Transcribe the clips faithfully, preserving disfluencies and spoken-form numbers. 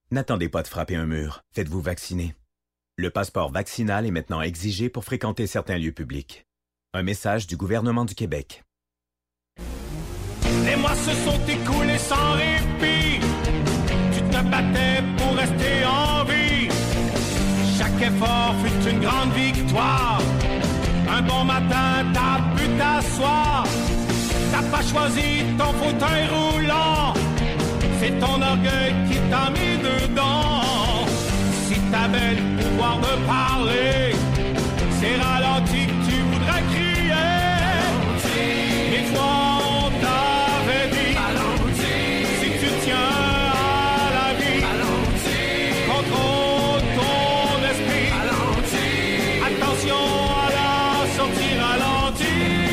N'attendez pas de frapper un mur. Faites-vous vacciner. Le passeport vaccinal est maintenant exigé pour fréquenter certains lieux publics. Un message du gouvernement du Québec. Les mois se sont écoulés sans répit. Tu te battais pour rester en vie. Chaque effort fut une grande victoire. Un bon matin, t'as pu t'asseoir. T'as pas choisi ton fauteuil roulant. C'est ton orgueil qui t'a mis dedans. Si t'avais le pouvoir de parler, c'est ralenti que tu voudrais crier. Ralenti. Des fois on t'avait dit ralenti. Si tu tiens à la vie, ralenti. Contrôle ton esprit, ralenti. Attention à la sortie ralentie.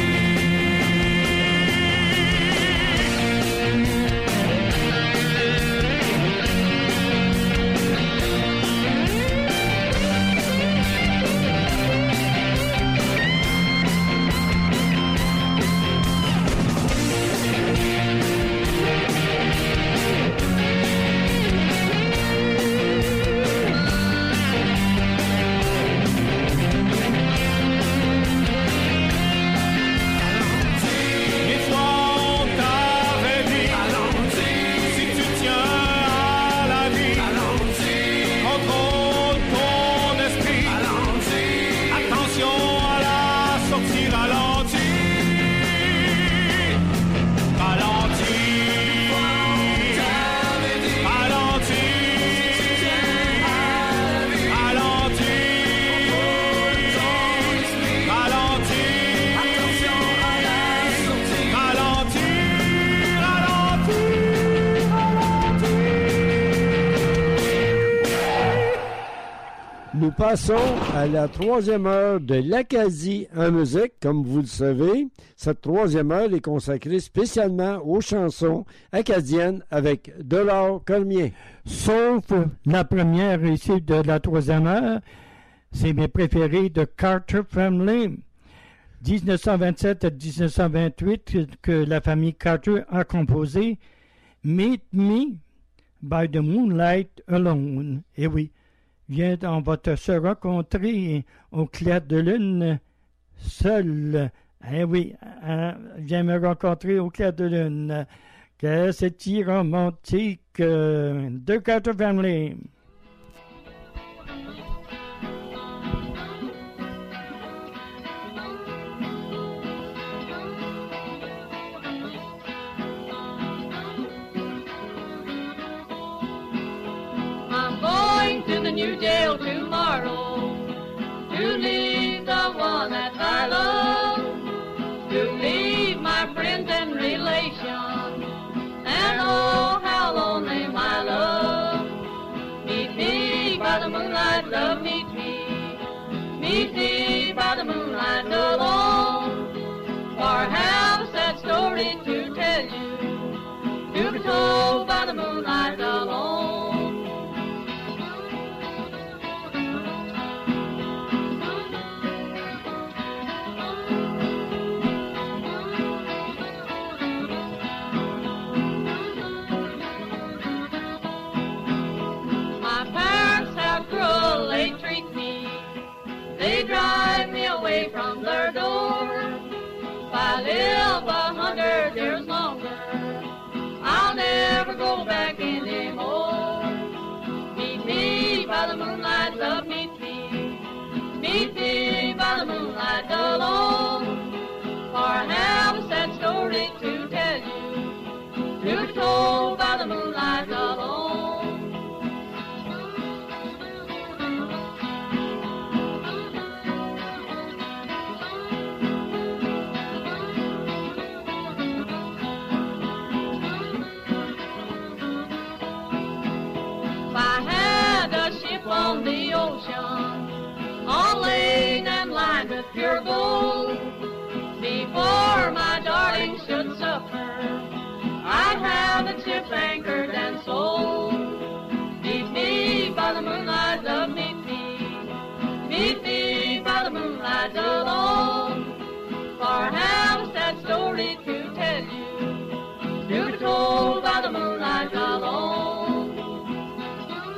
Nous passons à la troisième heure de l'Acadie en musique. Comme vous le savez, cette troisième heure est consacrée spécialement aux chansons acadiennes avec Delors Cormier. Sauf la première ici de la troisième heure, c'est mes préférés de Carter Family. dix-neuf cent vingt-sept à dix-neuf cent vingt-huit que la famille Carter a composé Meet Me by the Moonlight Alone. Et oui, viens, on va te se rencontrer au clair de lune seul. Eh oui, hein, viens me rencontrer au clair de lune. Que c'est si romantique euh, de Carter Family. To the new jail tomorrow, to leave the one that I love, to leave my friends and relations, and oh, how lonely my love. Meet me by the moonlight, love, meet me, meet me by the moonlight alone, for I have a sad story to tell you, to be told by the moonlight alone. They drive me away from their door. If I live a hundred years longer, I'll never go back anymore. Meet me by the moonlight, love, meet me, meet me by the moonlight alone. For I have a sad story to tell you, to be told by the moonlight alone. On the ocean, all laid and lined with pure gold, before my darling should suffer, I'd have a ship anchored and sold. Meet me by the moonlight, love, meet me, meet me by the moonlight alone, for I have a sad story to tell you, to be told by the moonlight alone.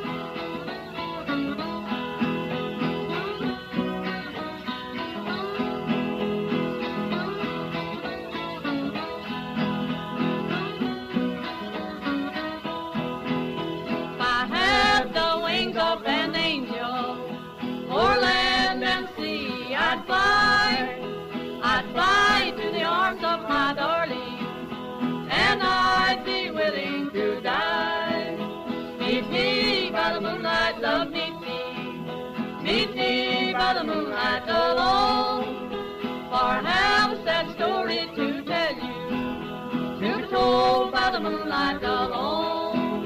Meet me by the moonlight, love, meet me. Meet me by the moonlight alone. For I have a sad story to tell you, to be told by the moonlight alone.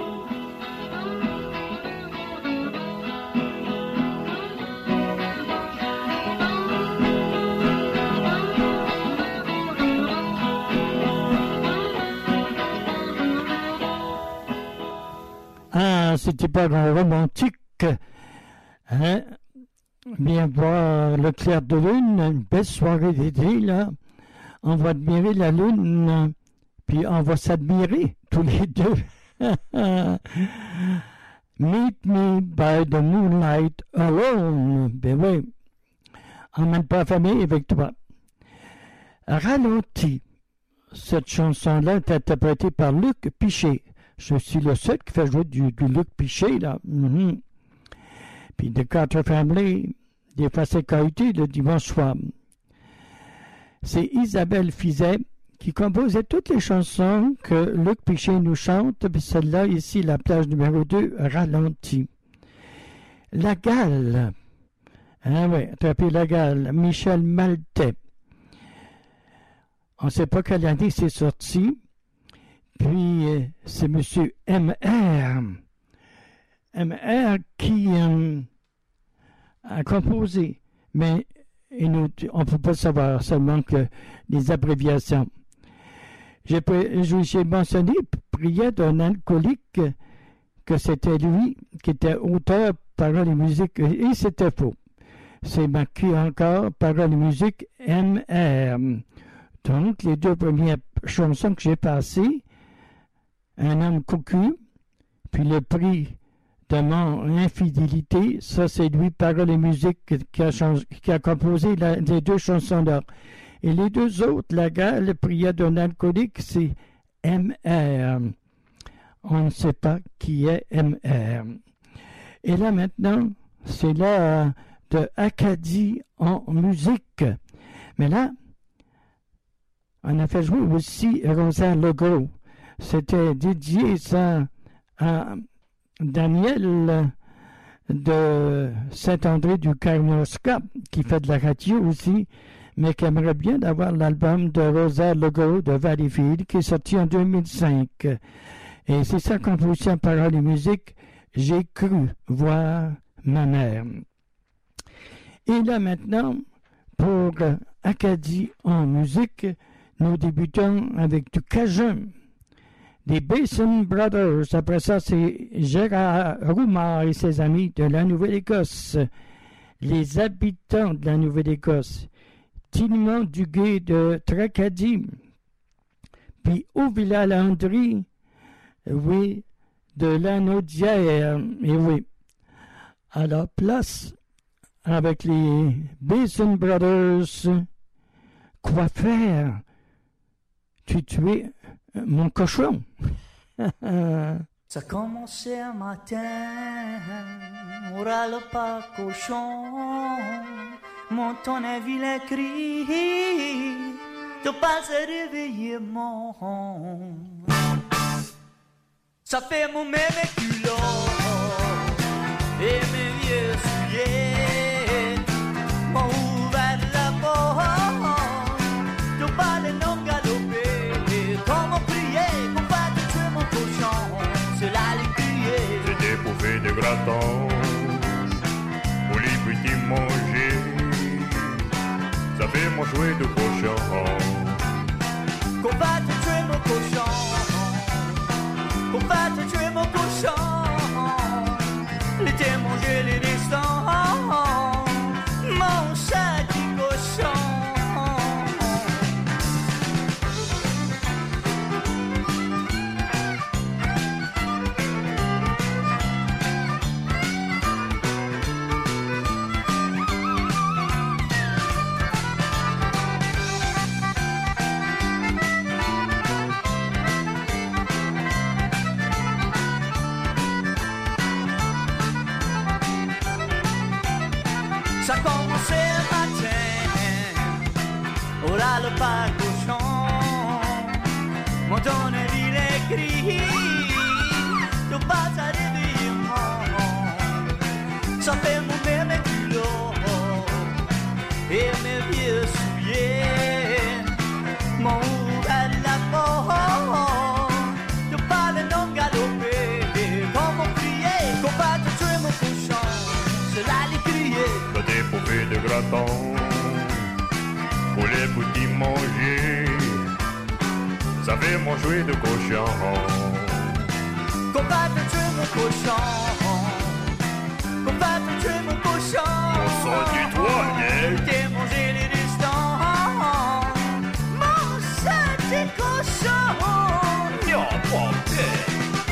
Ah, c'était pas grand romantique. Hein? Bien voir le clair de lune, une belle soirée d'été, là. On va admirer la lune, puis on va s'admirer tous les deux. Meet me by the moonlight alone. Ben oui, emmène pas la famille avec toi. Ralenti. Cette chanson-là est interprétée par Luc Pichet. Je suis le seul qui fait jouer du, du Luc Pichet, là. Mm-hmm. Puis The Carter Family, des fois c'est qualité le dimanche soir. C'est Isabelle Fizet qui composait toutes les chansons que Luc Pichet nous chante, puis celle-là, ici, la plage numéro deux, Ralenti. La Gale. Ah oui, attrapez la Gale. Michel Maltais. On ne sait pas quelle année c'est sorti. Puis, euh, c'est M. M R. M R qui euh, a composé, mais il nous, on ne peut pas savoir, seulement que les abréviations. J'ai, j'ai mentionné, priais d'un alcoolique, que c'était lui qui était auteur, paroles et musique, et c'était faux. C'est marqué encore, paroles et musique, M R. Donc, les deux premières chansons que j'ai passées, Un homme cocu, puis le prix de mon infidélité, ça c'est lui, paroles et musique, qui a, changé, qui a composé la, les deux chansons-là. Et les deux autres, La Gale, le prière d'un alcoolique, c'est M R. On ne sait pas qui est M R. Et là maintenant, c'est l'heure de Acadie en musique. Mais là, on a fait jouer aussi Rosaire Legros. C'était dédié ça à Daniel de Saint-André du Carnosca, qui fait de la radio aussi, mais qui aimerait bien avoir l'album de Rosaire Legros de Valleyfield, qui est sorti en deux mille cinq. Et c'est sa composition paroles et musique, J'ai cru voir ma mère. Et là maintenant, pour Acadie en musique, nous débutons avec du Cajun. Des Basin Brothers. Après ça, c'est Gérard Roumard et ses amis de la Nouvelle-Écosse. Les habitants de la Nouvelle-Écosse. Tillement Duguay de Tracadie. Puis Ovilla Landry, oui, de la Naudière. Et oui. Alors, place avec les Basin Brothers. Quoi faire? Tu tues mon cochon. Ça commençait un matin, on râle pas cochon, mon ton a vu les cris, t'as pas à réveiller mon. Ça fait mon même culot, et mes vieux souliers, m'ont ouvert la porte, t'as pas les noms galopés, comment prier, pour pas te tuer mon cochon, cela les crier. C'était pour faire des gratons, pour les petits manger, ça fait mon jouet de cochon. Qu'on va te tuer mon cochon, qu'on va te tuer mon cochon, l'été manger les restants, mon sac de cochon. Ça commençait un matin, oh là le pas cochon, mon ton est dit les cris, tu pas à réveiller ça fait mon mes culottes et mes vieux souliers. Mon à la porte, de pas le nom galopé, comme on criait, qu'on va te tuer mon cochon, cela les crier. Des poupées de gratin pour les petits manger, ça fait mon jouet de cochon. Qu'on va te tuer mon cochon, qu'on va te tuer mon cochon. On sort du toit, hein? T'es mangé les distants, mange ça tes cochons. Y'a pas de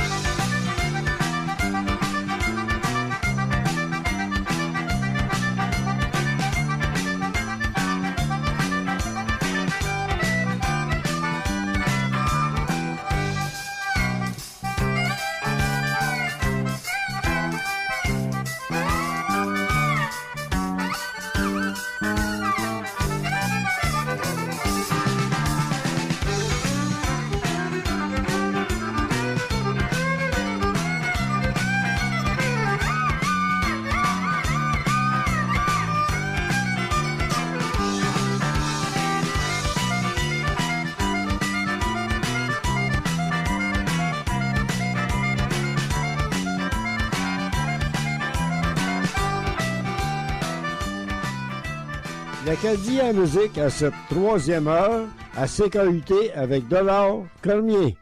L'Acadie en musique à cette troisième heure à C K U T avec Dollar Cormier.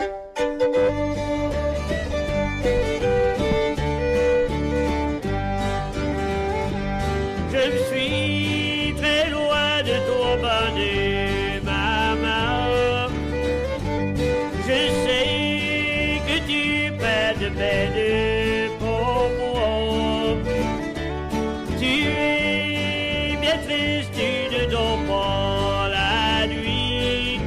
Je suis très loin de ton bonnet, maman. Je sais que tu perds de peine pour moi. Tu es bien triste, tu ne dors pas la nuit.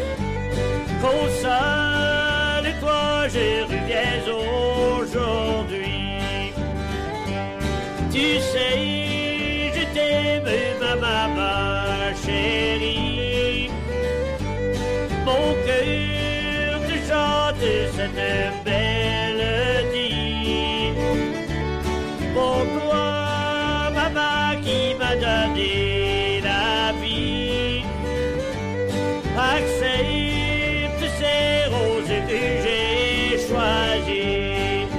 Console-toi, je reviens aujourd'hui. Tu sais, je t'aime, ma maman chérie. Mon cœur te chante cette mélodie. Pour toi, maman qui m'a donné la vie, accepte ces roses que j'ai choisies.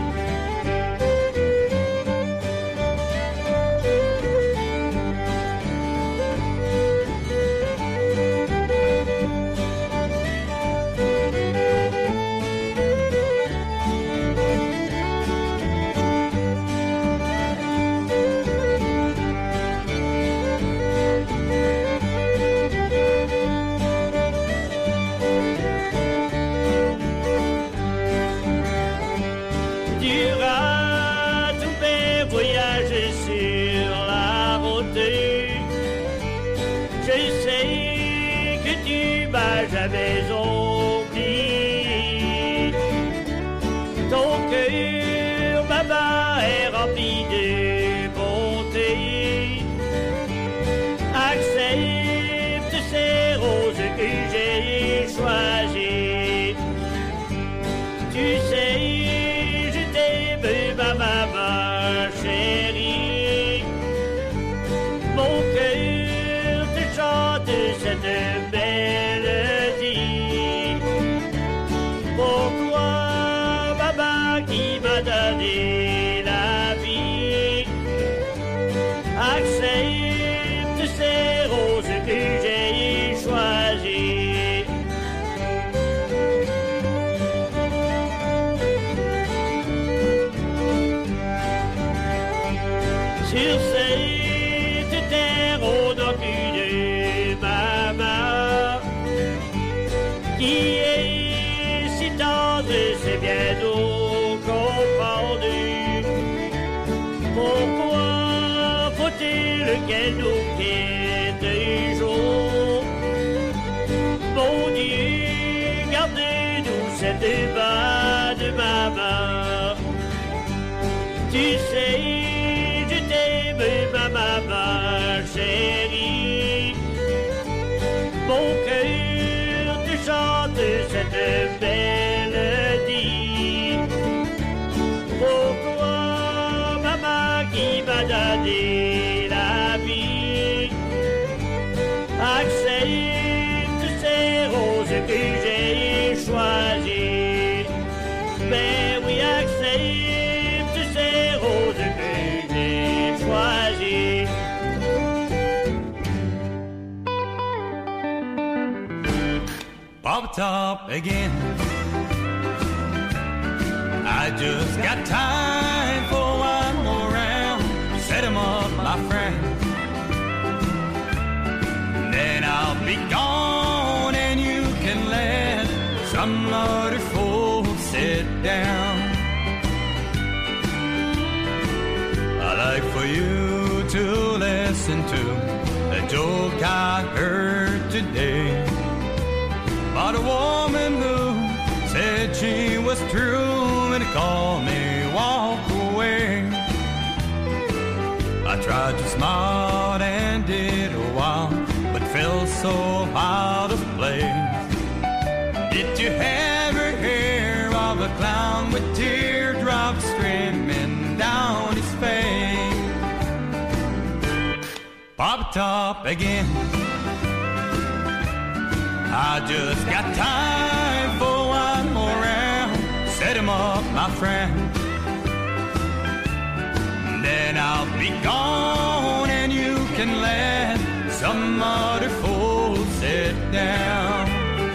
Durant tous mes voyages sur la route, je sais que tu m'as jamais oublié. Ton cœur, maman, est rempli de bonté. Accepte ces roses que j'ai choisies. Tu sais, je t'aime, ma maman chérie. Mon cœur te chante cette mélodie. Pour toi, maman qui m'a donné la vie, accepte ces roses que j'ai choisies. Sur cette terre, on n'a qu'une maman qui est si tendre, c'est bien nous comprendre. Pourquoi faut-il qu'elle nous quitte un jour? Mon Dieu, gardez-nous cette main de maman. Tu sais, je t'aime, ma maman chérie. Mon cœur te chante cette mélodie. Pour toi, maman qui m'a donné la vie. Accepte ces roses que j'ai choisies. Ben oui, accepte ces roses que j'ai choisies. Pop top again. I just got time for one more round. Set 'em up, my friend. Then I'll be gone and you can let some other fool sit down. I like for you to listen to a joke I heard today about a woman who said she was true and called me walk away. I tried to smile and did a while, but felt so out of place. Did you ever hear of a clown with teardrops streaming down his face? Pop top again. I just got time for one more round. Set 'em up, my friend. Then I'll be gone and you can let some other fool sit down.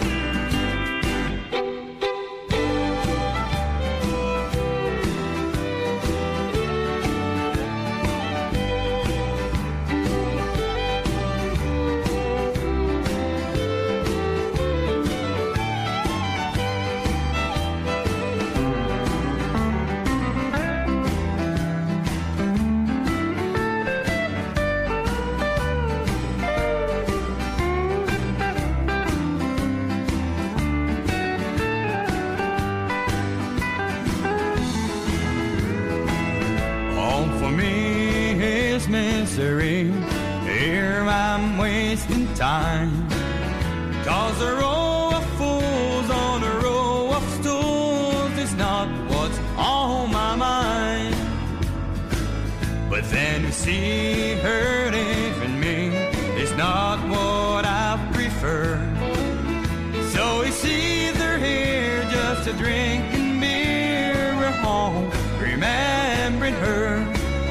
Misery, here I'm wasting time. Cause a row of fools on a row of stools is not what's on my mind. But then you see her leaving me is not what I prefer. So it's either here just a drinking beer or home remembering her.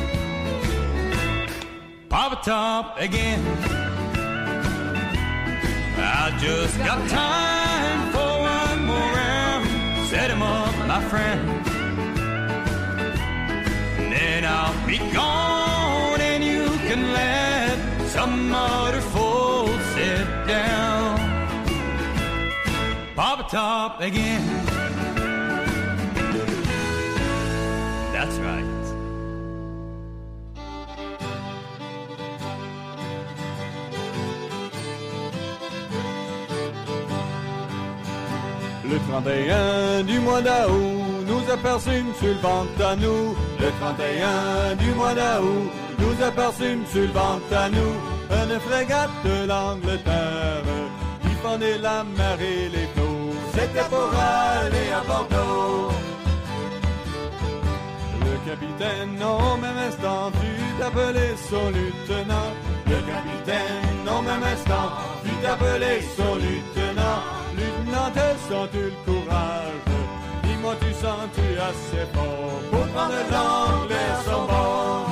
Pop top again. I just got time for one more round. Set 'em up, my friend. And then I'll be gone and you can let some other fool sit down. Pop top again. That's right. Le trente et un du mois d'août, nous aperçûmes sur le ventre à nous. Le trente et un du mois d'août, nous aperçûmes sur le ventre à nous. Une frégate de l'Angleterre, qui fendait la mer et les flots. C'était pour aller à Bordeaux. Le capitaine, au même instant, fut appelé son lieutenant. Le capitaine, au même instant, fut appelé son lieutenant. Lieutenant, elles sont tout le courage. Dis-moi, tu sens-tu assez fort pour prendre l'anglais à son bord?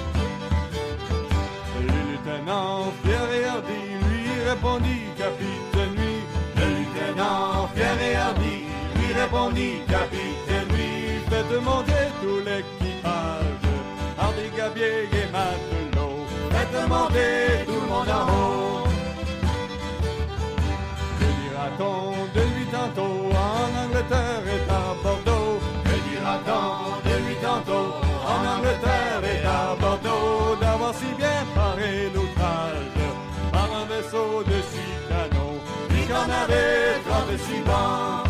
Le lieutenant, fier et hardi, lui répondit, capitaine, lui. Le lieutenant, fier et hardi, lui répondit, capitaine, lui. Faites monter tout l'équipage, hardi, gabier et matelot. Faites monter tout le monde en haut. De lui tantôt en Angleterre et à Bordeaux. Que dira-t-on de lui tantôt en Angleterre et à Bordeaux? D'avoir si bien paré l'outrage par un vaisseau de six canons, puis qu'on avait trente-six bancs.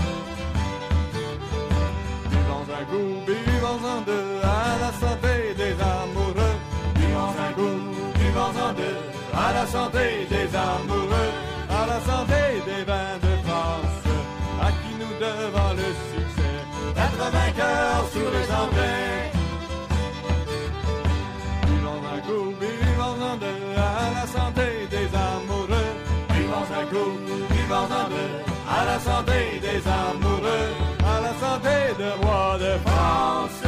Buvons un coup, buvons en deux, à la santé des amoureux. Buvons un coup, buvons en deux, à la santé des amoureux. À la santé des vins de France, à qui nous devons le succès d'être vainqueurs sur les Anglais. Buvons les amoureux, à la santé de roi de France.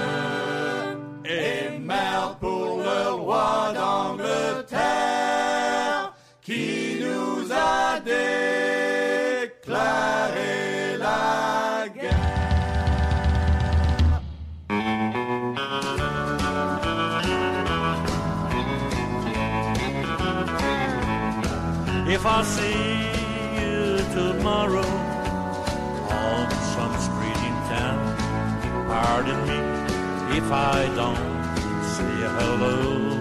Et merde pour le roi d'Angleterre, qui nous a déclaré la guerre. If I see you tomorrow on some street in town, pardon me if I don't say hello.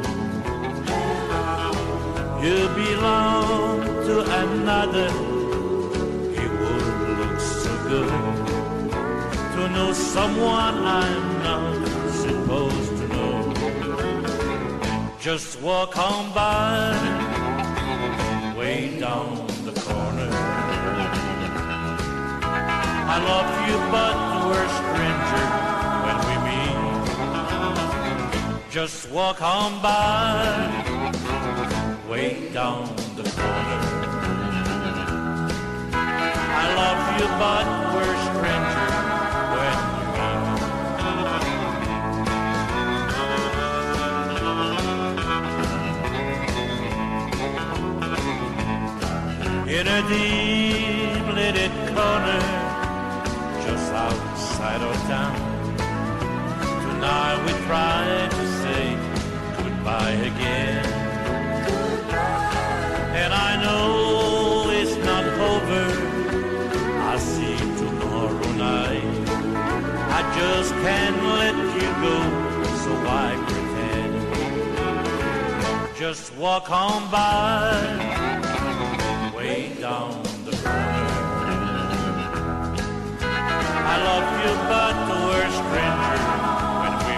You belong to another, it would look so good to know someone I'm not supposed to know. Just walk on by, way down the corner. I love you, but we're strangers when we meet. Just walk on by, way down the corner. I love you, but we're strangers when we meet. In a deep lit corner just outside our town, tonight we try to say goodbye again. And I know it's not over, I'll see you tomorrow night. I just can't let you go, so I pretend. Just walk on by, way down the corner. I love you, but we're strangers when we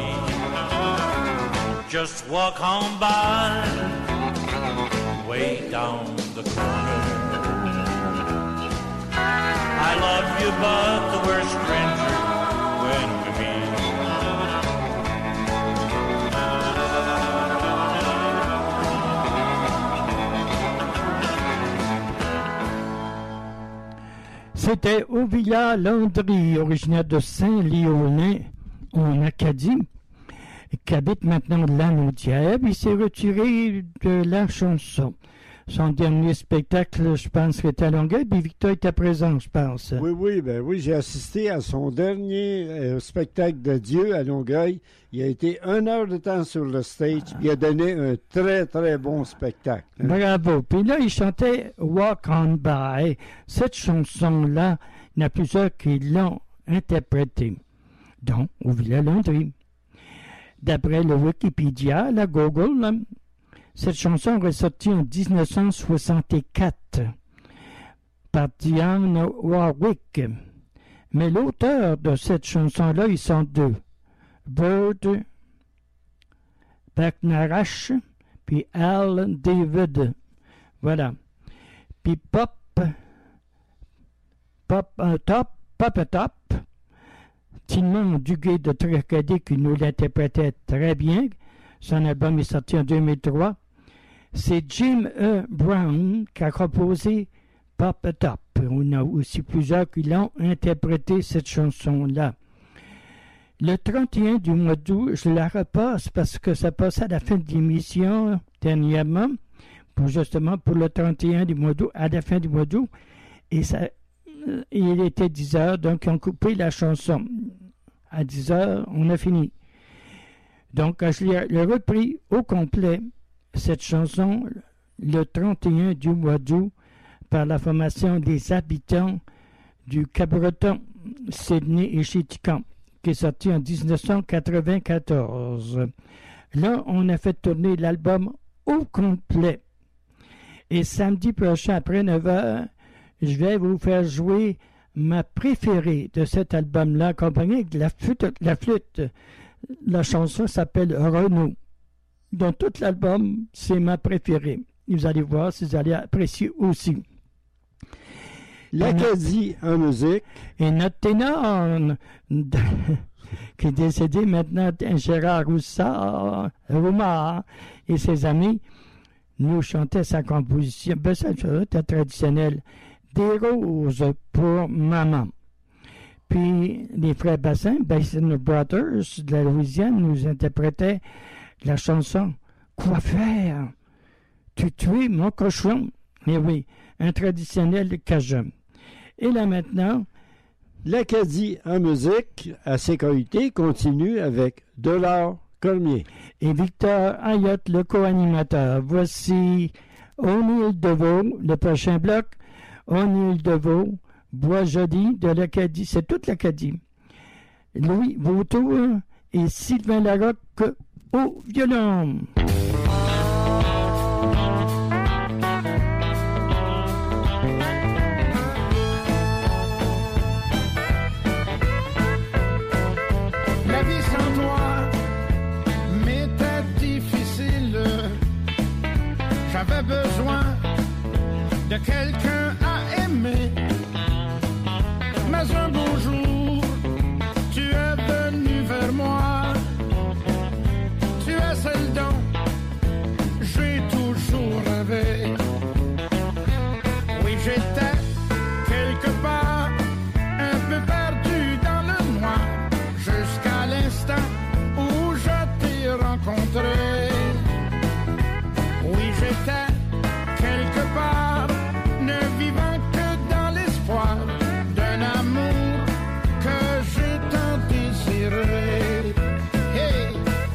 meet. Just walk on by, way down the corner. I love you, but we're strangers when we meet. C'était Ovilla Landry, originaire de Saint-Léonard, en Acadie, qui habite maintenant Lanaudière. Il s'est retiré de la chanson. Son dernier spectacle, je pense, était à Longueuil, puis Victor était présent, je pense. Oui, oui, ben oui, j'ai assisté à son dernier euh, spectacle de Dieu à Longueuil. Il a été une heure de temps sur le stage, puis il a donné un très, très bon spectacle. Hein? Bravo. Puis là, il chantait Walk on By. Cette chanson-là, il y en a plusieurs qui l'ont interprétée, dont Ovilla Landry. D'après le Wikipédia, la Google, là, cette chanson est ressortie en dix-neuf cent soixante-quatre par Dionne Warwick. Mais l'auteur de cette chanson-là, ils sont deux. Bird Bachnarash puis Al David. Voilà. Puis Pop Pop uh, Top Pop Top Timon Duguay de Tracadie qui nous l'interprétait très bien. Son album est sorti en deux mille trois. C'est Jim E. Brown qui a composé Pop Top. On a aussi plusieurs qui l'ont interprété, cette chanson-là. Le trente et un du mois d'août, je la repasse parce que ça passait à la fin de l'émission dernièrement, pour justement pour le trente et un du mois d'août, à la fin du mois d'août, et ça, il était dix heures, donc ils ont coupé la chanson. À dix heures, on a fini. Donc, je l'ai repris au complet, cette chanson, le trente et un du mois d'août, par la formation des habitants du Cabreton, Sydney et Chitican, qui est sorti en dix-neuf cent quatre-vingt-quatorze. Là, on a fait tourner l'album au complet. Et samedi prochain, après neuf heures, je vais vous faire jouer ma préférée de cet album-là, accompagnée de la flûte. La flûte. La chanson s'appelle Renaud. Dans tout l'album, c'est ma préférée. Vous allez voir si vous allez apprécier aussi. L'Acadie en musique. Et notre ténor, qui est décédé maintenant, Gérard Roussard, Roumard et ses amis, nous chantaient sa composition. Ben, ça, c'était traditionnel. Des roses pour maman. Puis les frères Bassin, Basin Brothers de la Louisiane, nous interprétaient la chanson « Quoi faire? Tu tues mon cochon ». Mais oui, un traditionnel cajun. Et là maintenant, l'Acadie en musique à C K U T continue avec Delors Cormier. Et Victor Ayotte, le co-animateur. Voici O'Neill Deveau, le prochain bloc. O'Neill Deveau, Bois Joli de l'Acadie, c'est toute l'Acadie. Louis Vautour et Sylvain Larocque au violon. La vie sans toi m'était difficile. J'avais besoin de quelqu'un à aimer. Mais un beau jour, tu es venu vers moi. Tu es celle dont j'ai toujours rêvé. Oui, j'étais quelque part un peu perdu dans le noir, jusqu'à l'instant où je t'ai rencontré. Oui, j'étais quelque part ne vivant que dans l'espoir d'un amour que j'ai tant désiré. Hey!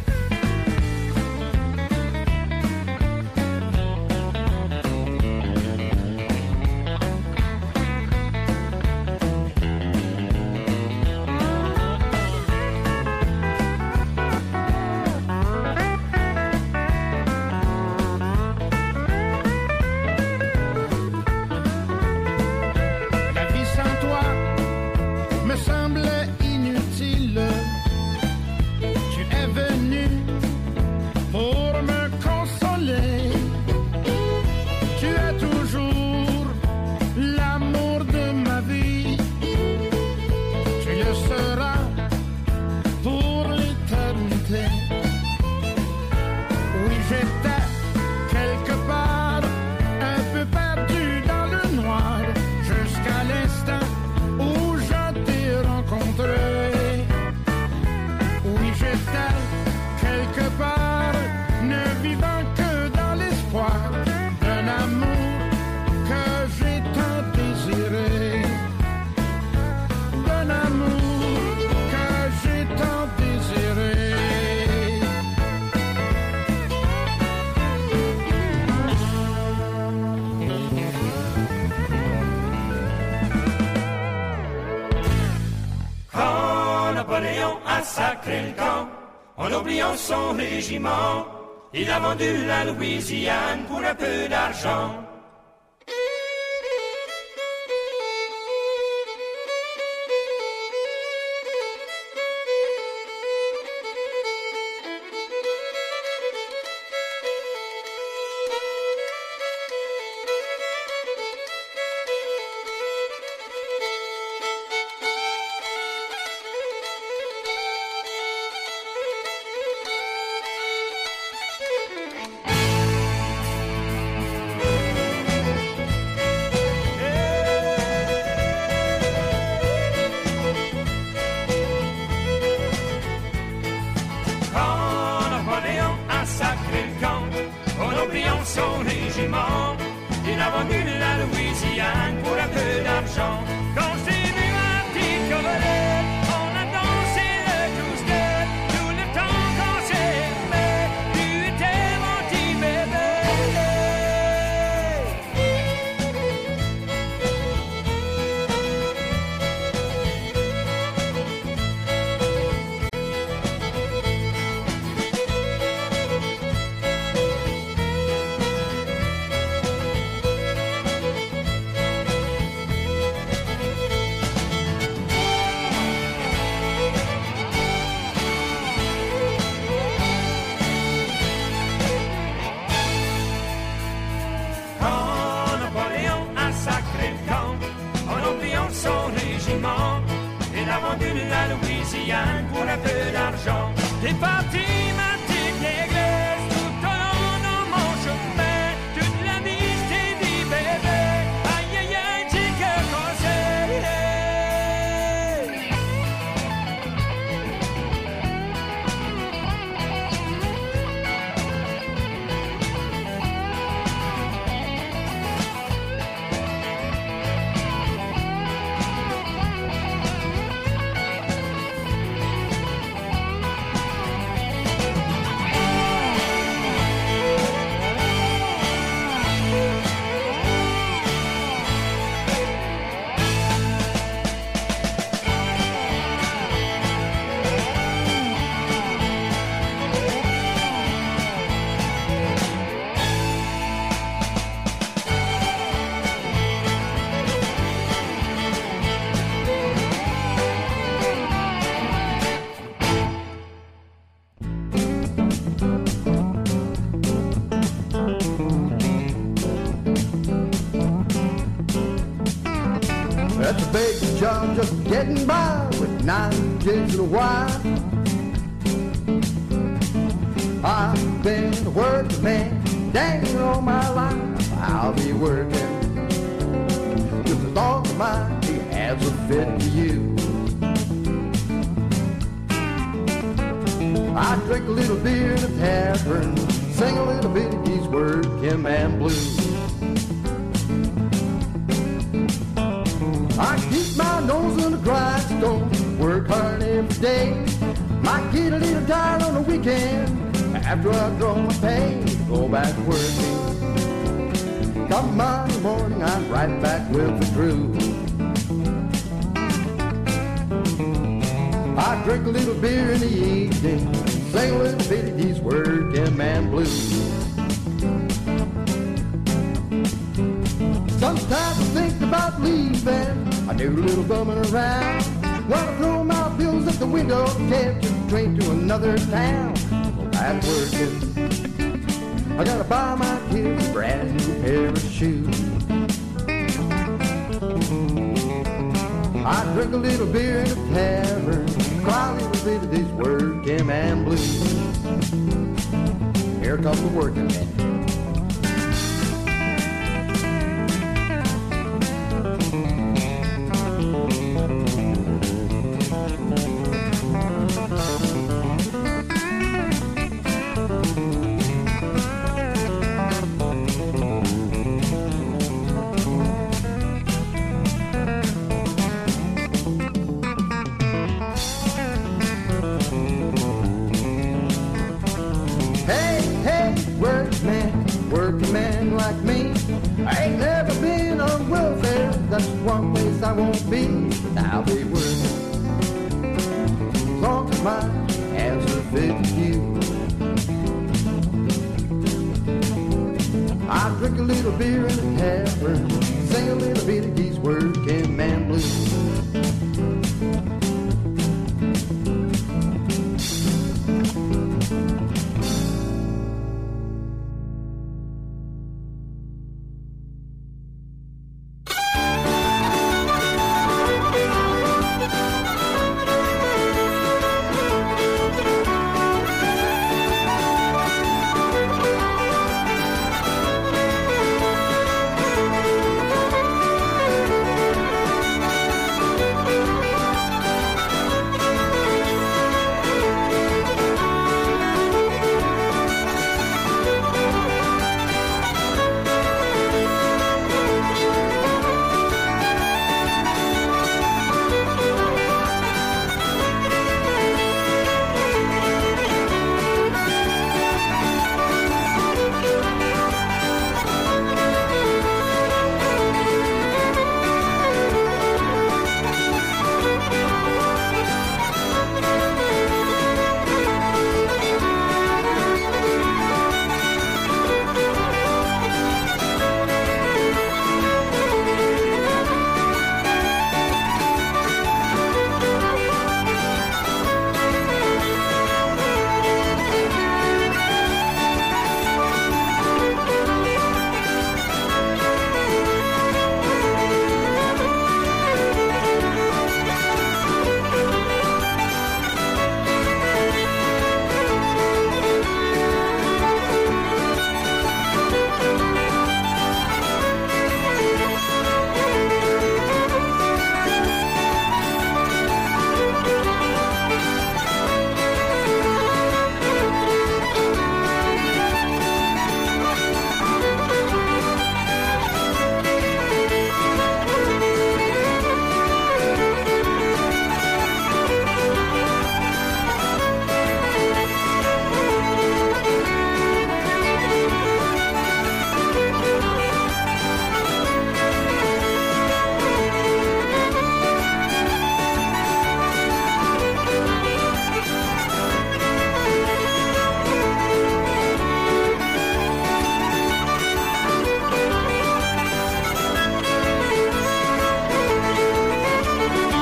Sacré le camp, en oubliant son régiment, il a vendu la Louisiane pour un peu d'argent. Aïe aïe aïe, I'm just getting by with nine kids and a wife. I've been a working man, dang all my life. I'll be working just as long as my hands are fit to you. I drink a little beer in a tavern, sing a little bit of these working man blues. I keep my nose on the grindstone, work hard every day. Might get a little tired on the weekend after I draw my pay, go back working. Come Monday morning, I'm right back with the crew. I drink a little beer in the evening, sing a little bit of these working man blues. Sometimes I think about leaving, I do a little bumming around. Wanna throw my bills at the window, catch a train to another town. I'm working, I gotta buy my kids a brand new pair of shoes. I drink a little beer in a tavern, cry a little bit of these working man blues. Here comes the working man. One place I won't be, I'll be working as long as my hands are fit to you. I drink a little beer in a tavern, sing a little bit of these working man blues.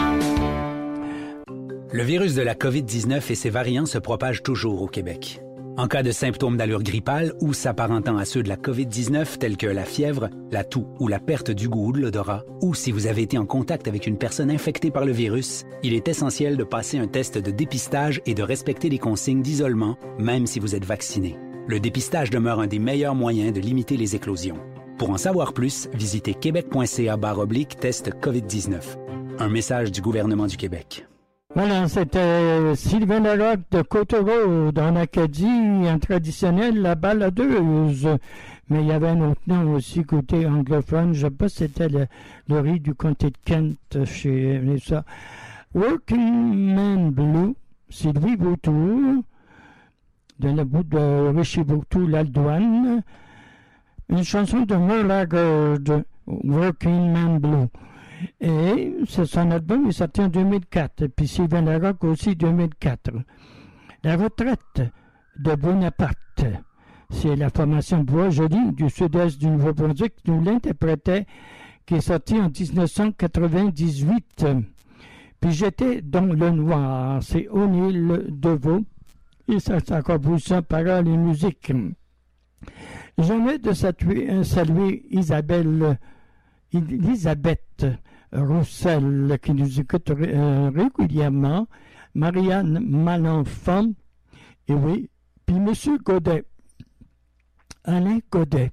Le virus de la covid dix-neuf et ses variants se propagent toujours au Québec. En cas de symptômes d'allure grippale ou s'apparentant à ceux de la covid dix-neuf tels que la fièvre, la toux ou la perte du goût ou de l'odorat, ou si vous avez été en contact avec une personne infectée par le virus, il est essentiel de passer un test de dépistage et de respecter les consignes d'isolement, même si vous êtes vacciné. Le dépistage demeure un des meilleurs moyens de limiter les éclosions. Pour en savoir plus, visitez québec.ca barre oblique test covid dix-neuf. Un message du gouvernement du Québec. Voilà, c'était Sylvain Larocque de Côte-Rose, en Acadie, un traditionnel, la baladeuse. Mais il y avait un autre nom aussi, côté anglophone, je ne sais pas si c'était le, le riz du comté de Kent chez ça. Working Man Blue, c'est Louis Vautour, de la bout de Richie Vautour, l'Aldoine. Une chanson de Merle Haggard, Working Man Blue. Et c'est son album est sorti en deux mille quatre, puis Sylvain Larocque aussi deux mille quatre. La retraite de Bonaparte, c'est la formation Bois Joli du sud-est du Nouveau-Brunswick qui nous l'interprétait, qui est sorti en dix-neuf cent quatre-vingt-dix-huit. Puis j'étais dans le noir, c'est O'Neill Deveau, et ça c'est encore plus ça, paroles et musique. J'aimerais de saluer, saluer Isabelle, Elisabeth Roussel, qui nous écoute euh, régulièrement, Marianne Malenfant, et oui, puis M. Godet, Alain Godet.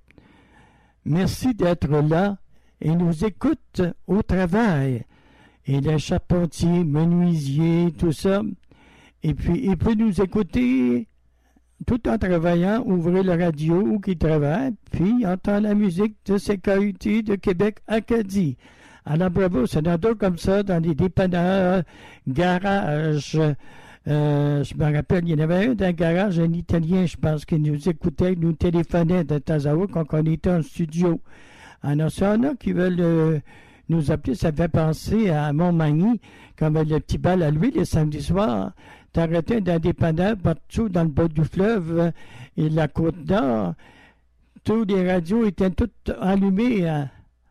Merci d'être là et nous écoute au travail. Et les charpentiers, menuisiers, tout ça. Et puis, il peut nous écouter tout en travaillant, ouvrir la radio ou qui travaille, puis entend la musique de C K U T de Québec Acadie. Alors bravo, c'est dans d'autres comme ça, dans les dépanneurs, garages. Euh, je me rappelle, il y en avait un dans le garage, un Italien, je pense, qui nous écoutait, nous téléphonait de temps à autre quand on était en studio. Alors, s'il y en a qui veulent euh, nous appeler, ça fait penser à Montmagny, comme le petit bal à lui, le samedi soir. T'arrêtais d'un dépanneur partout dans le bas du fleuve et la côte nord. Tous les radios étaient toutes allumées à,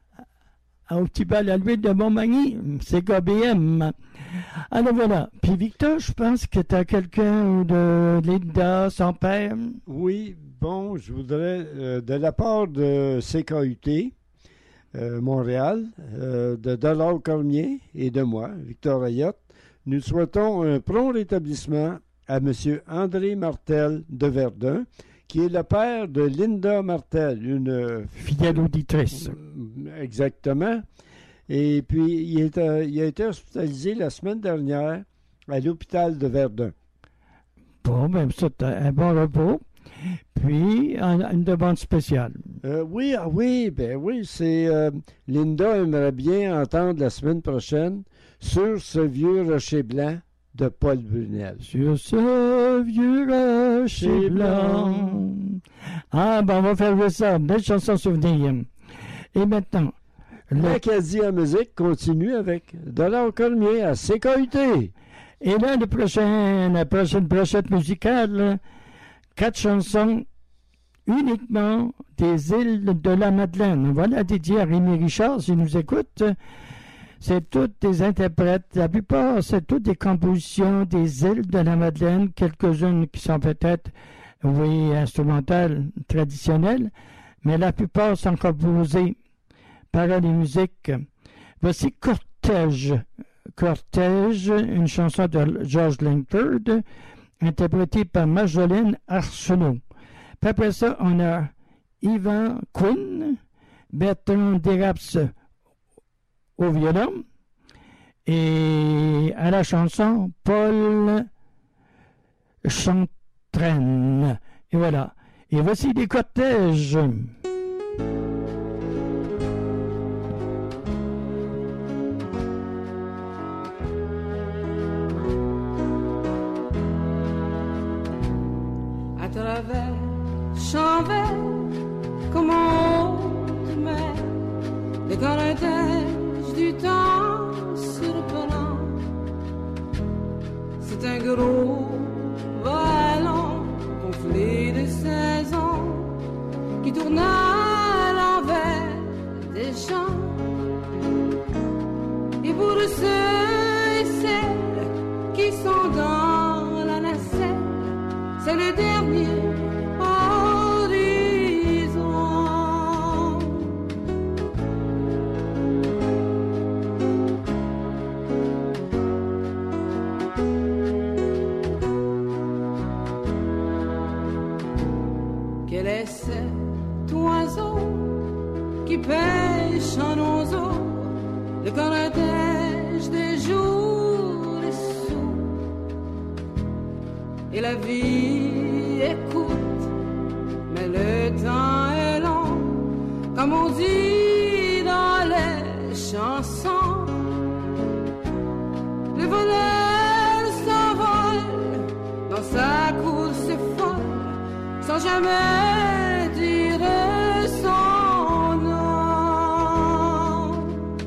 à, au petit bal à l'huile de Montmagny. C'est K B M. Alors voilà. Puis Victor, je pense que tu as quelqu'un de Linda, son père. Oui, bon, je voudrais, euh, de la part de C K U T, euh, Montréal, euh, de Dollar Cormier et de moi, Victor Ayotte, nous souhaitons un prompt rétablissement à M. André Martel de Verdun, qui est le père de Linda Martel, une fidèle auditrice. Exactement. Et puis, il, est, euh, il a été hospitalisé la semaine dernière à l'hôpital de Verdun. Bon, ben ça, un bon repos. Puis, une demande spéciale. Euh, oui, ah oui, ben oui, c'est... Euh, Linda aimerait bien entendre la semaine prochaine Sur ce vieux rocher blanc de Paul Brunel. Sur ce vieux rocher blanc. Ah, ben on va faire ça. Belle chanson souvenir. Et maintenant... L'Acadie en musique continue avec Dollar Cormier à C K U T. Et là, le prochain, la prochaine brochette musicale, quatre chansons uniquement des îles de la Madeleine. On va la dédier à Rémi Richard, s'il nous écoute. C'est toutes des interprètes. La plupart, c'est toutes des compositions des îles de la Madeleine, quelques-unes qui sont peut-être, oui, instrumentales, traditionnelles, mais la plupart sont composées paroles et musique. Voici Cortège. Cortège, une chanson de George Langford, interprétée par Marjolaine Arsenault. Puis après ça, on a Yvan Quinn, Bertrand Deraps au violon, et à la chanson, Paul Chantraine. Et voilà. Et voici des cortèges. À travers champs verts comme en haute mer, les cortèges du temps surprenant. C'est un gros ballon gonflé de saison qui tourne à l'envers des champs. Et pour ceux et celles qui sont dans la nacelle, c'est le dernier Quel est cet oiseau qui pêche en nos eaux le cortège des jours et sous? Et la vie est courte, mais le temps est long, comme on dit dans les chansons. Le voleur s'envole dans sa course folle, sans jamais dire son nom.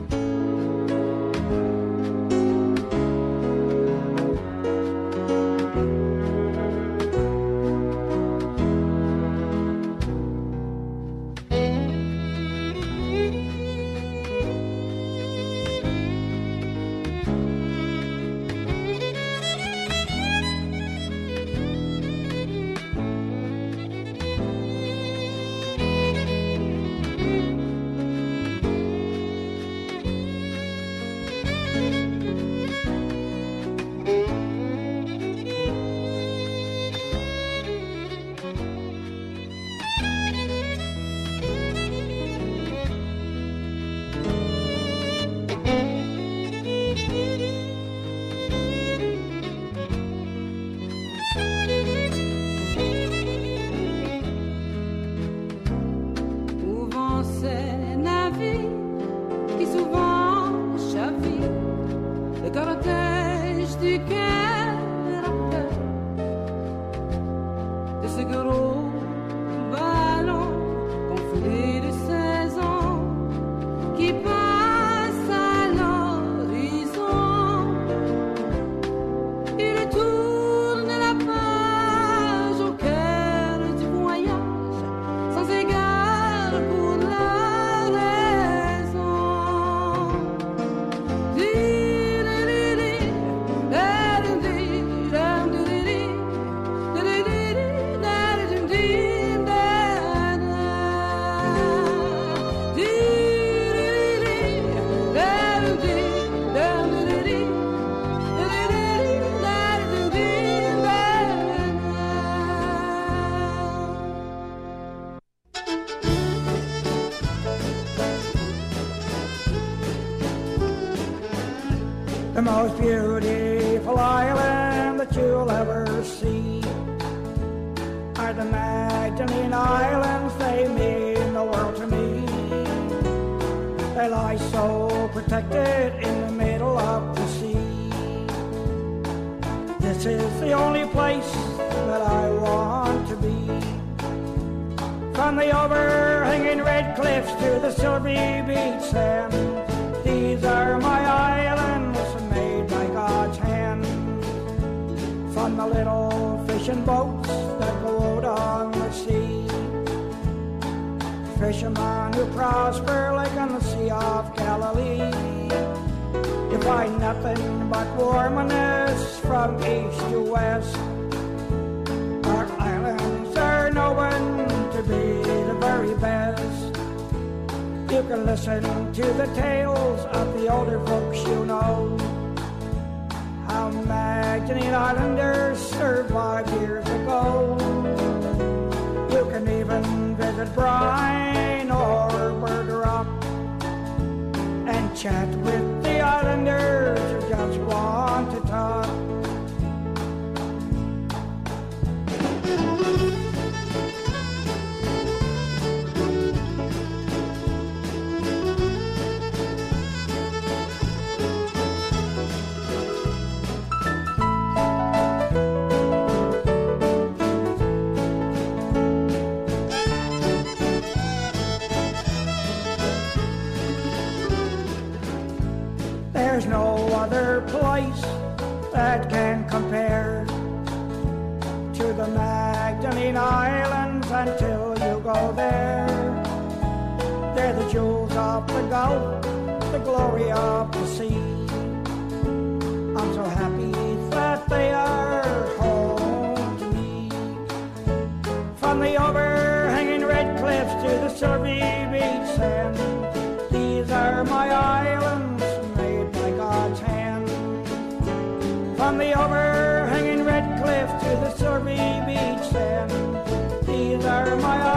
The most beautiful island that you'll ever see are the Magdalene Islands. They mean the world to me. They lie so protected in the middle of the sea. This is the only place that I want to be. From the overhanging red cliffs to the silvery beach sand, these are my islands made by God's hand. From the little fishing boats that go out on the sea, fishermen who prosper like on the Sea of Galilee. You find nothing but warmness from east to west. Our islands are known to be the very best. You can listen to the tales of the older folks you know, how Magdalene Islanders survived years ago. You can even visit Brine or Bird Rock and chat with the islanders who just want to talk. There's no other place that can compare to the Magdalene Islands until you go there. They're the jewels of the Gulf, the glory of the sea. I'm so happy that they are home to me. From the overhanging red cliffs to the silvery beach sand, these are my islands by God's hand. From the overhanging red cliff to the silvery beach sand, these are my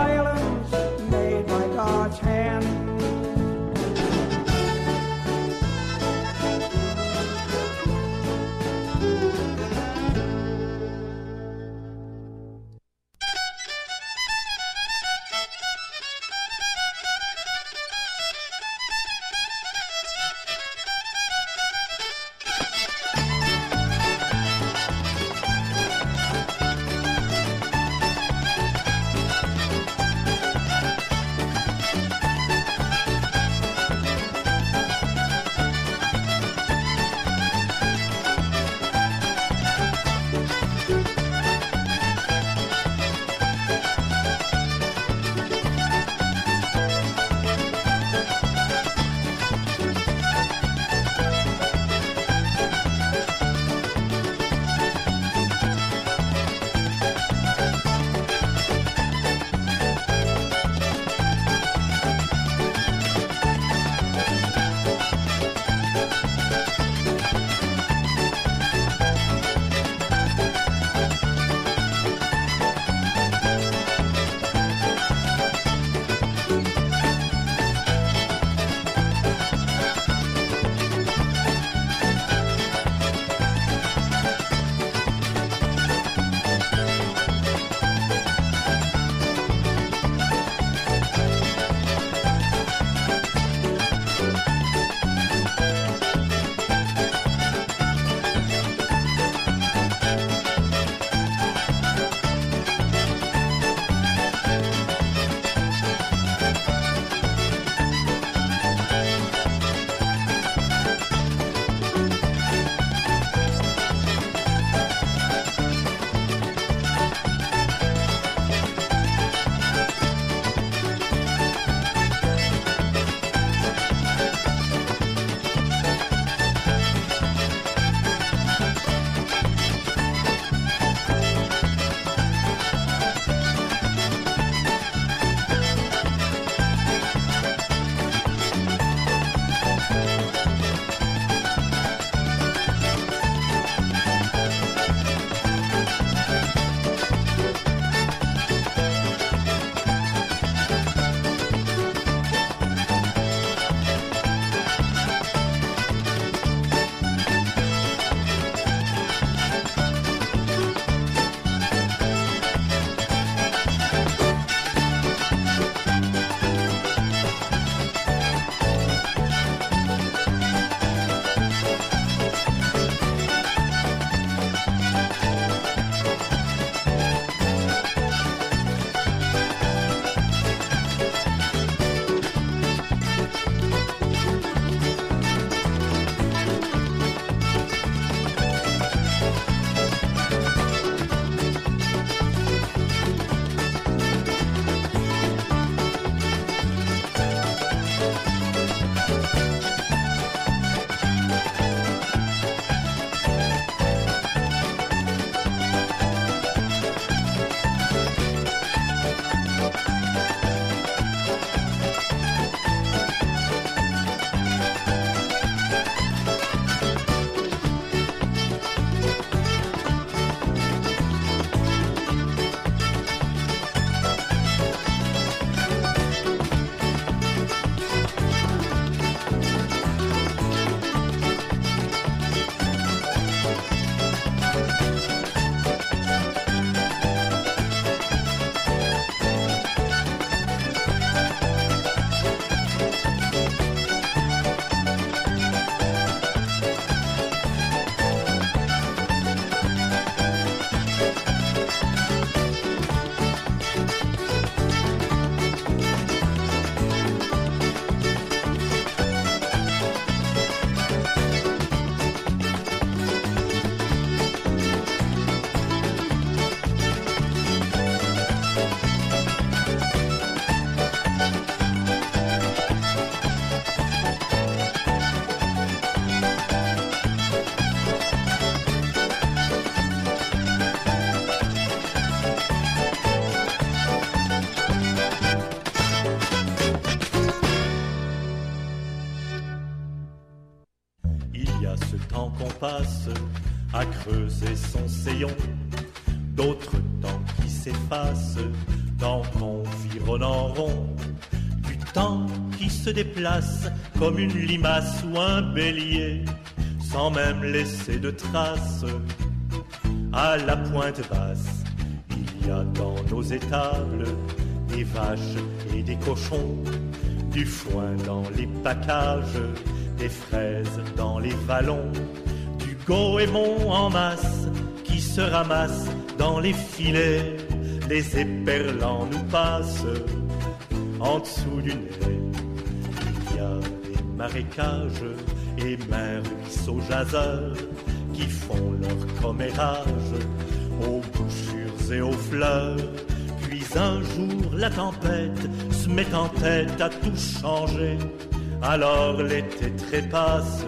passe à creuser son séant, d'autres temps qui s'effacent dans ton environnant rond, du temps qui se déplace comme une limace ou un bélier, sans même laisser de traces. À la pointe basse, il y a dans nos étables des vaches et des cochons, du foin dans les packages, des fraises dans les vallons, du goémon en masse qui se ramasse dans les filets, les éperlants nous passent en dessous du nez. Il y a des marécages et mers jaseurs qui font leur commérage aux bouchures et aux fleurs. Puis un jour la tempête se met en tête à tout changer, alors l'été trépasse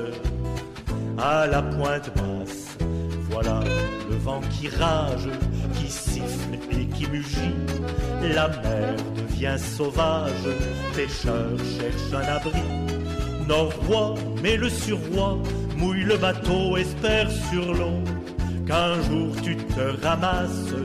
à la pointe basse. Voilà le vent qui rage, qui siffle et qui mugit, la mer devient sauvage, pêcheurs cherchent un abri. Nord-roi, mais le surroi mouille le bateau, espère sur l'eau qu'un jour tu te ramasses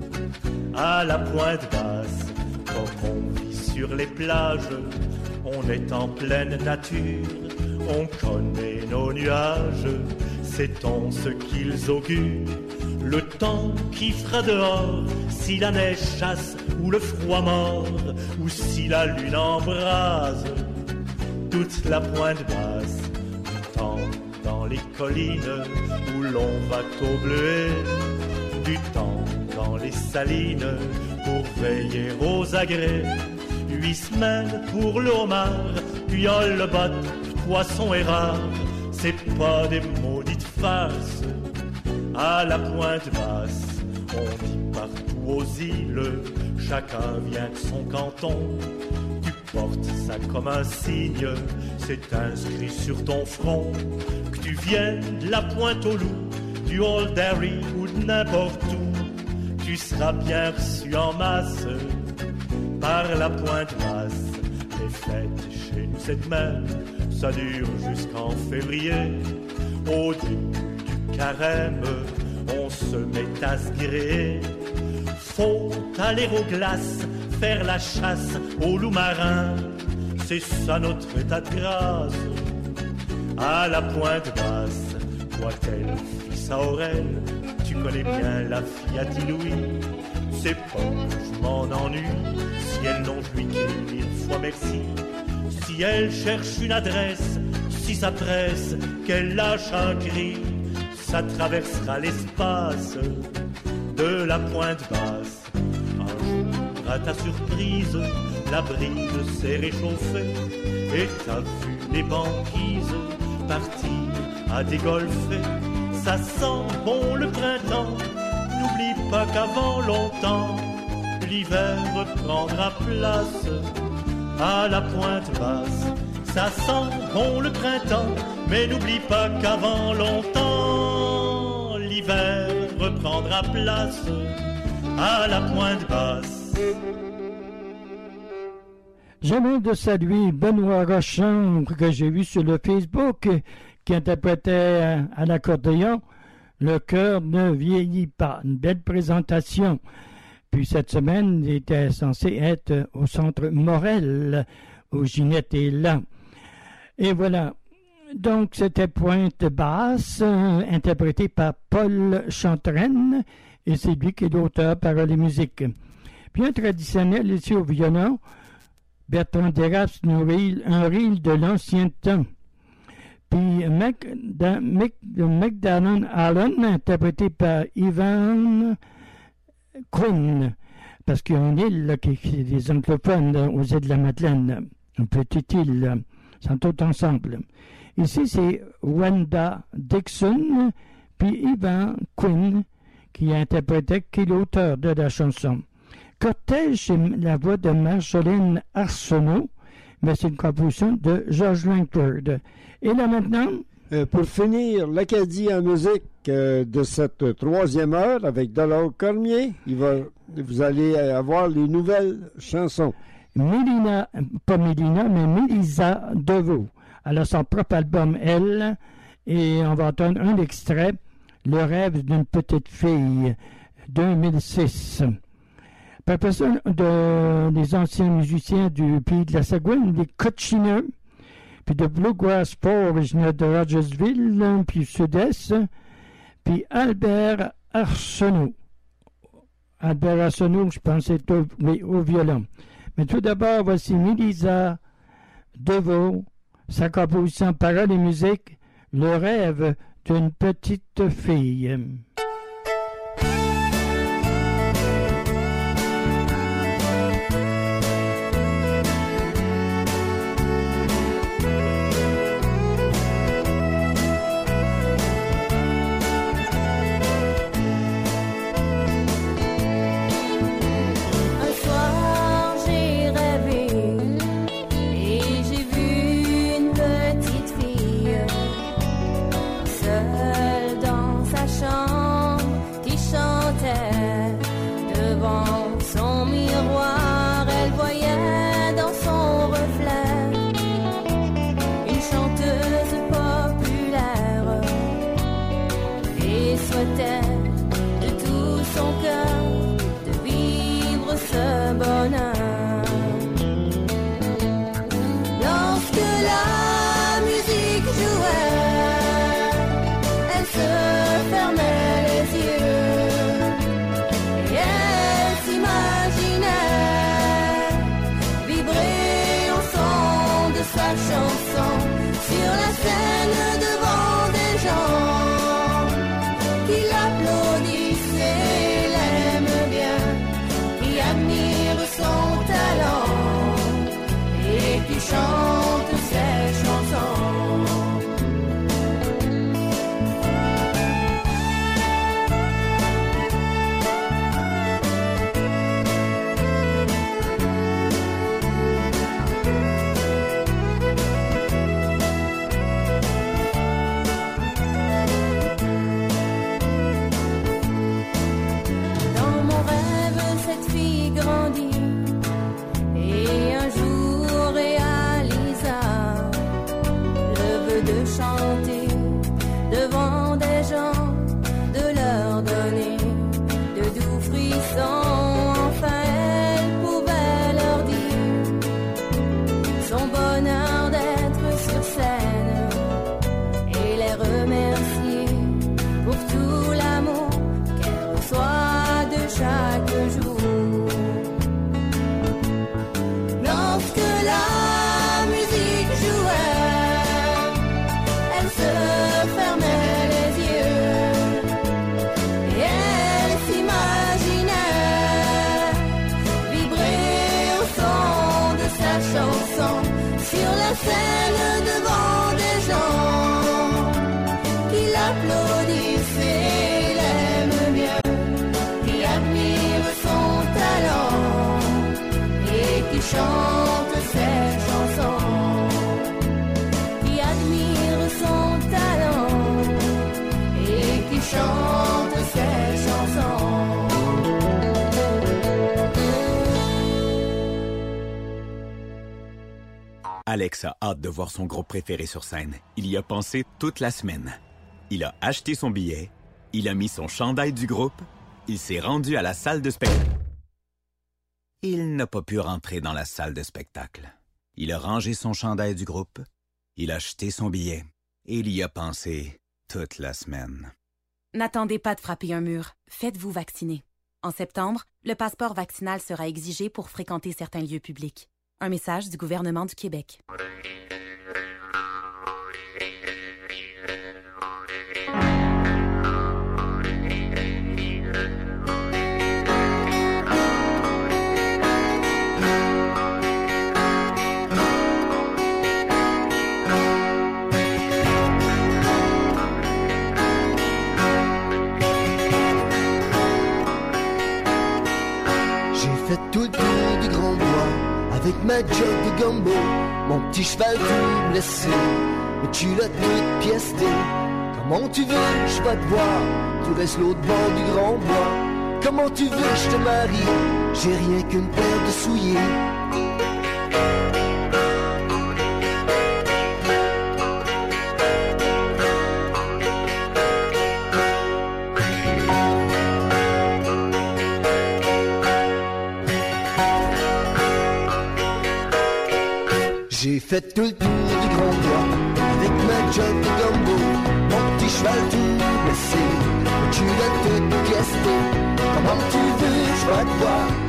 à la pointe basse. Quand on vit sur les plages, on est en pleine nature, on connaît nos nuages, sait-on ce qu'ils augurent? Le temps qui fera dehors, si la neige chasse ou le froid mord, ou si la lune embrase toute la pointe basse, du temps dans les collines où l'on va au bleuet, du temps dans les salines pour veiller aux agrès, huit semaines pour le homard, piole, le botte, poisson et rare, c'est pas des maudites farces. À la pointe basse, on dit partout aux îles, chacun vient de son canton, tu portes ça comme un signe, c'est inscrit sur ton front, que tu viennes de la Pointe au Loup, du Old Derry ou de n'importe où, tu seras bien reçu en masse par la pointe basse. Les fêtes chez nous cette même, ça dure jusqu'en février, au début du carême, on se met à se griller. Faut aller aux glaces, faire la chasse aux loups marins, c'est ça notre état de grâce. À la pointe basse, toi tel fils à Aurel, tu connais bien la fille à Louis. C'est pas que je m'en ennuie, si elle n'en jouit qu'une mille fois merci. Si elle cherche une adresse, si ça presse, qu'elle lâche un cri, ça traversera l'espace de la pointe basse. Un jour, à ta surprise, la brise s'est réchauffée et t'as vu les banquises partir à dégolfer. Ça sent bon le printemps, n'oublie pas qu'avant longtemps, l'hiver reprendra place à la pointe basse. Ça sent bon le printemps, mais n'oublie pas qu'avant longtemps, l'hiver reprendra place à la pointe basse. J'aimerais de saluer Benoît Rochon, que j'ai vu sur le Facebook, qui interprétait à l'accordéon « Le cœur ne vieillit pas ». Une belle présentation. Puis cette semaine, il était censé être au Centre Morel, où Ginette est là. Et voilà. Donc, c'était Pointe basse, euh, interprétée par Paul Chantraine, et c'est lui qui est l'auteur, paroles et musique. Puis un traditionnel ici au violon, Bertrand Deraps nous reel, un reel de l'ancien temps. Puis Mac, da, Mac, McDonald Allen, interprété par Ivan Quinn, parce qu'il y a une île là, qui, qui est des anglophones là, aux îles de la Madeleine, une petite île, là, sont tous ensemble. Ici, c'est Wanda Dixon, puis Ivan Quinn, qui interprétait, qui est l'auteur de la chanson. Cortège, c'est la voix de Marjolaine Arsenault, mais c'est une composition de George Langford. Et là maintenant... Euh, pour finir, l'Acadie en musique euh, de cette troisième heure avec Dollar Cormier, il va, vous allez avoir les nouvelles chansons. Mélina, pas Mélina, mais Mélisa Deveau. Elle a son propre album, elle, Et on va entendre un extrait, Le rêve d'une petite fille, deux mille six. Par personne de, des anciens musiciens du pays de la Sagouine, les Cochineux, puis de Bluegrass Four, originaire de Rogersville, puis Sud-Est, puis Albert Arsenault. Albert Arsenault, je pense, c'est au, oui, au violon. Mais tout d'abord, voici Mélisa Deveau, sa composition paroles et musique, Le rêve d'une petite fille. Alex a hâte de voir son groupe préféré sur scène. Il y a pensé toute la semaine. Il a acheté son billet, il a mis son chandail du groupe, il s'est rendu à la salle de spectacle. Il n'a pas pu rentrer dans la salle de spectacle. Il a rangé son chandail du groupe, il a acheté son billet et il y a pensé toute la semaine. N'attendez pas de frapper un mur. Faites-vous vacciner. En septembre, le passeport vaccinal sera exigé pour fréquenter certains lieux publics. Un message du gouvernement du Québec. J'ai fait tout le tour du Grand Bois avec ma job de gumbo, mon petit cheval tout blessé, mais tu l'as toute piécé. Comment tu veux, je vais te voir, tu restes l'autre bord du Grand Bois. Comment tu veux, je te marie, j'ai rien qu'une paire de souliers. J'ai fait tout le tour du grand bois avec ma job de gumbo, mon petit cheval tout blessé, tu l'as tout piasté. Comment tu veux, je vais te voir.